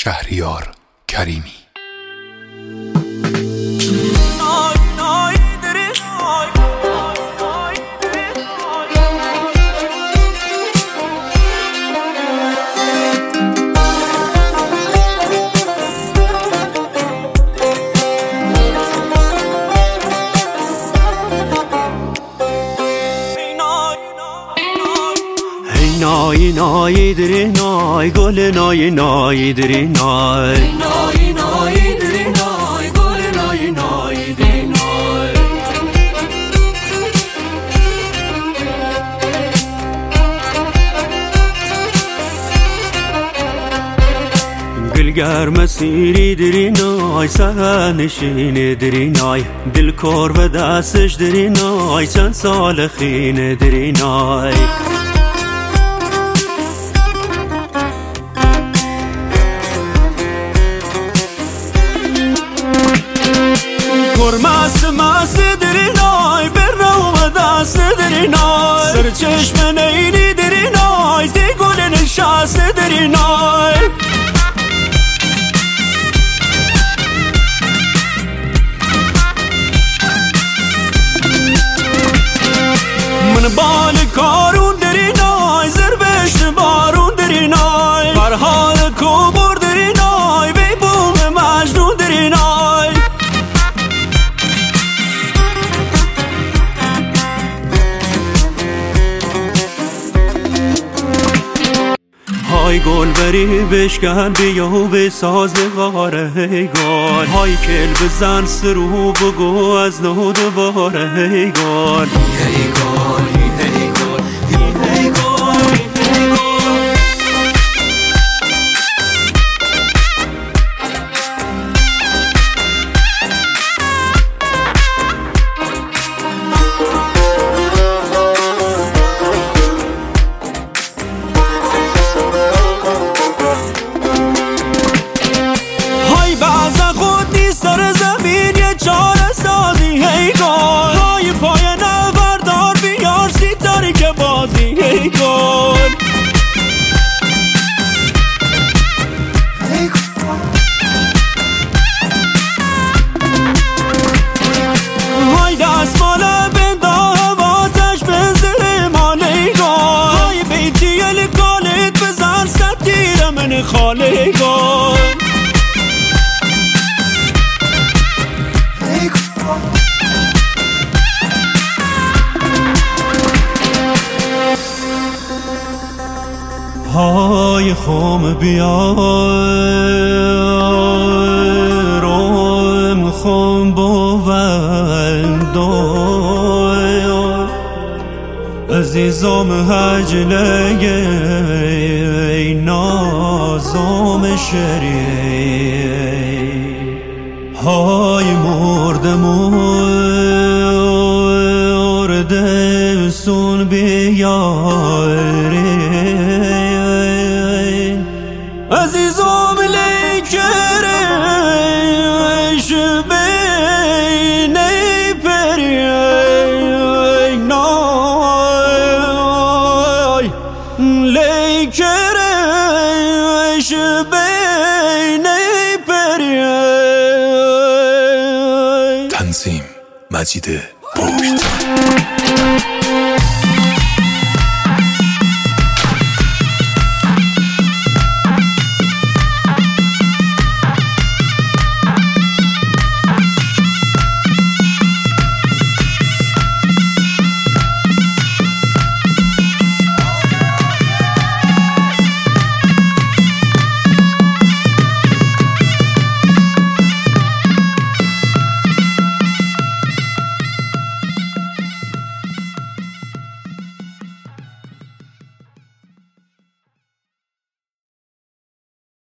شهریار کریمی. نای نای دری نای گل نای نای دری نای نای نای دری نای گل نای نای دری نای گلگر مسیری دری نای سرنشین دری نای دل کار و دستش دری نای چند سال خین دری نای مست مست دری نای بر رو و دست دری نای سر چشم نیلی دری نای دی گل نشست دری نای من بال کارون دری نای زر بشت بارون دری نای فرحال کوبور دری نای بی بوم مجنون دری نای های گل بری بشکن بیا و بساز غاره ای گل های کل بزن سرو بگو از نو دوباره ای گل ای گل ای گل ای گل سر زمین یه چاره سازی هی گل های پای نوردار بیار سیتاری که بازی هی گل های دستماله بنده هواتش بنزل ماله گل های بیتی الکالت بزن ستیر من خاله گل های خم بیارم خم بوندای عزیزم هجله نازم شری های مرده سون بیاری عزیزم لیکرش بین پری نای لیکرش بین پری. تنظیم مجید